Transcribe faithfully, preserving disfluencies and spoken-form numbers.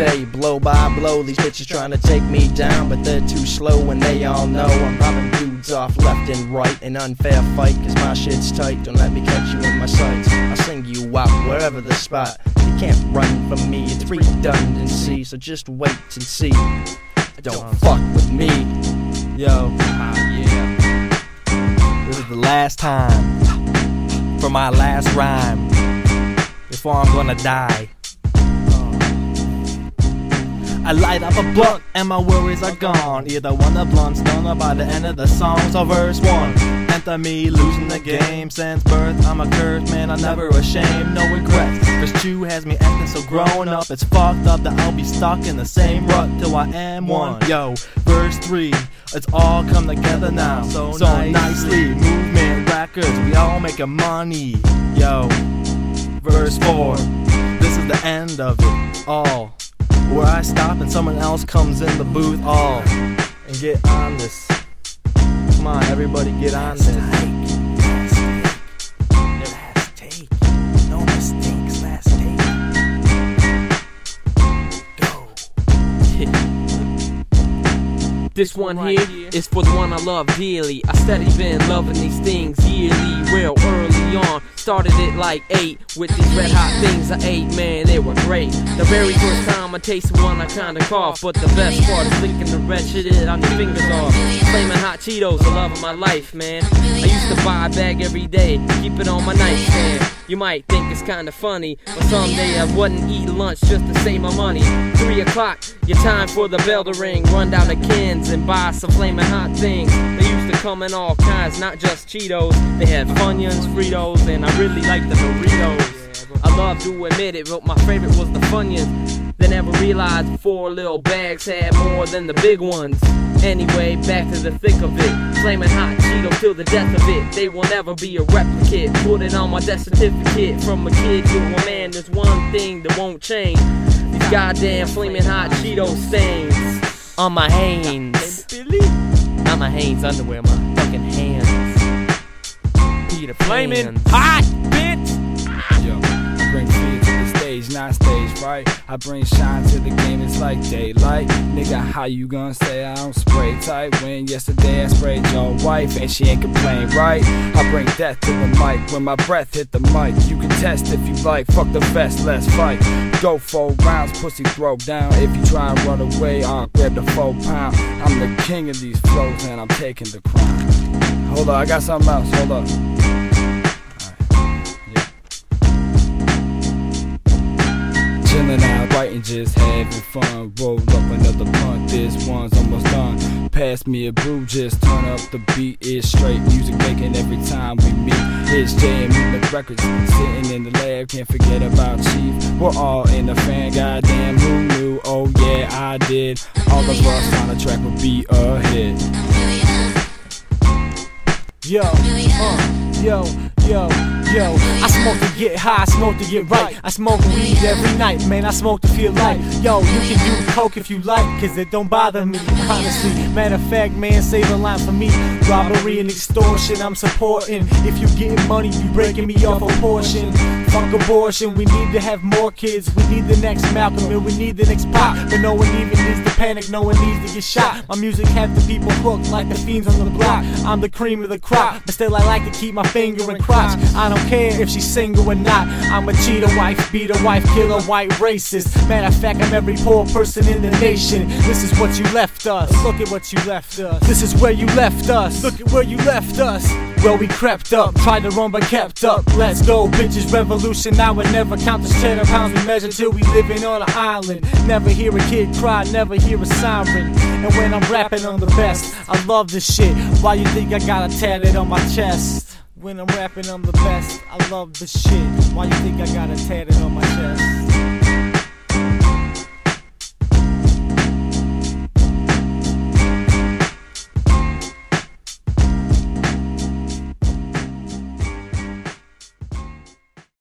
say blow by blow, these bitches trying to take me down, but they're too slow and they all know I'm popping dudes off left and right. An unfair fight, cause my shit's tight, don't let me catch you in my sights. I'll sing you out wherever the spot. You can't run from me, it's redundancy, so just wait and see. Don't fuck with me. Yo, ah, yeah. This is the last time for my last rhyme before I'm gonna die. I light up a blunt and my worries are gone. Either one the blunt's done or by the end of the song. So verse one, enter me losing the game. Since birth I'm a cursed man, I'm never ashamed, no regrets. Verse two has me acting so grown up, it's fucked up that I'll be stuck in the same rut till I am one. Yo, verse three, it's all come together now so, so nicely. nicely. Movement records, we all making money. Yo, verse four, this is the end of it all, where I stop and someone else comes in the booth all and get on this. Come on, everybody get on this. Last take, no mistakes, last take. Go. This one here is for the one I love dearly. I steady been loving these things yearly, real early on. Started it like eight with these red hot things I ate, man, they were great. The very first time I tasted one I kinda coughed, but the best part is licking the red shit on your fingers off. Flamin' hot Cheetos, the love of my life, man. I used to buy a bag every day, keep it on my nightstand. You might think it's kinda funny, but someday I wouldn't eat lunch just to save my money. Three o'clock, your time for the bell to ring. Run down to Ken's and buy some flamin' hot things. They used to come in all kinds, not just Cheetos. They had Funyuns, Fritos, and I really liked the Doritos. I love to admit it, but my favorite was the Funyuns. They never realized four little bags had more than the big ones. Anyway, back to the thick of it. Flamin' hot Cheetos till the death of it. They will never be a replicate. Put it on my death certificate. From a kid to a man, there's one thing that won't change. These goddamn flamin' hot Cheeto stains on my hands. Not my Hanes underwear, my fucking hands. Peter Flamin' hot, bitch! Yo, I bring fear to the stage, not stage fright. I bring shine to the game, it's like daylight. Nigga, how you gonna say I don't spray tight when yesterday I sprayed your wife and she ain't complain, right? I bring death to the mic when my breath hit the mic. You can test if you like, fuck the vest, let's fight. Go four rounds, pussy throw down. If you try and run away, I'll grab the four pound. I'm the king of these flows and I'm taking the crown. Hold up, I got something else, hold up. Chillin' out, writing, just having fun. Roll up another blunt, this one's almost done. Pass me a brew, just turn up the beat. It's straight music making every time we meet. It's J and Movement Records, sitting in the lab, can't forget about Chief. We're all in the fan, goddamn, who knew? Oh yeah, I did. All of us on the track would be a hit. Yo, uh, yo, yo, yo. I smoke to get high, I smoke to get right. I smoke weed every night, man, I smoke to feel light. Yo, you can do coke if you like, cause it don't bother me, honestly. Matter of fact, man, save a line for me. Robbery and extortion, I'm supporting. If you getting money, you breaking me off a portion. Fuck abortion, we need to have more kids. We need the next Malcolm and we need the next Pop. But no one even needs to panic, no one needs to get shot. My music had the people hooked like the fiends on the block. I'm the cream of the crop, but still I like to keep my finger in crotch. I don't care if she's single or not. I'm a cheater wife, beater wife, killer, white racist. Matter of fact, I'm every poor person in the nation. This is what you left us. Look at what you left us. This is where you left us. Look at where you left us. Well, we crept up, tried to run but kept up. Let's go, bitches, revolution. I would never count this ten pounds we measure till we living on an island. Never hear a kid cry, never hear a siren. And when I'm rapping, I'm the best. I love this shit. Why you think I got a tatted on my chest? When I'm rapping, I'm the best. I love this shit. Why you think I got a tatted on my chest?